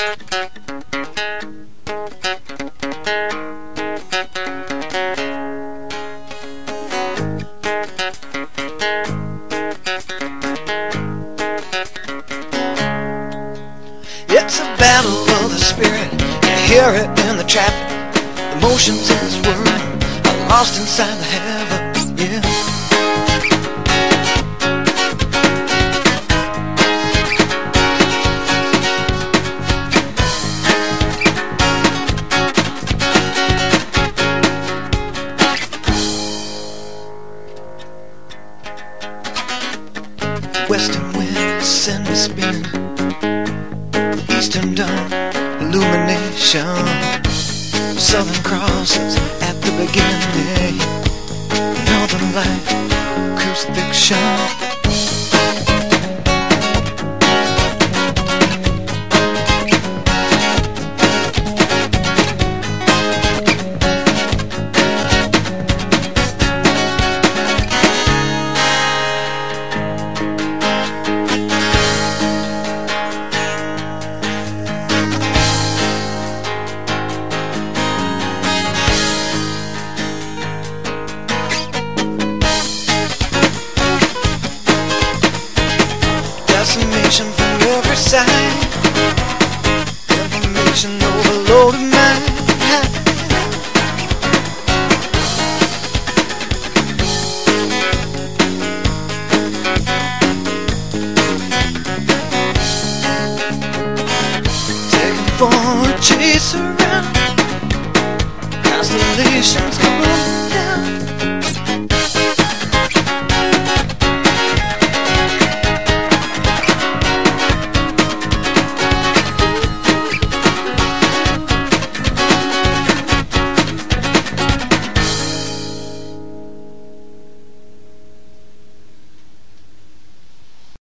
It's a battle of the spirit. You hear it in the traffic. The motions of this world are lost inside the heavens, yeah. Western winds send me spinning, Eastern dawn illumination, Southern crosses at the beginning, Northern light crucifixion. Decimation from every side, information overload of mind. Taking for a chase around, constellations come down.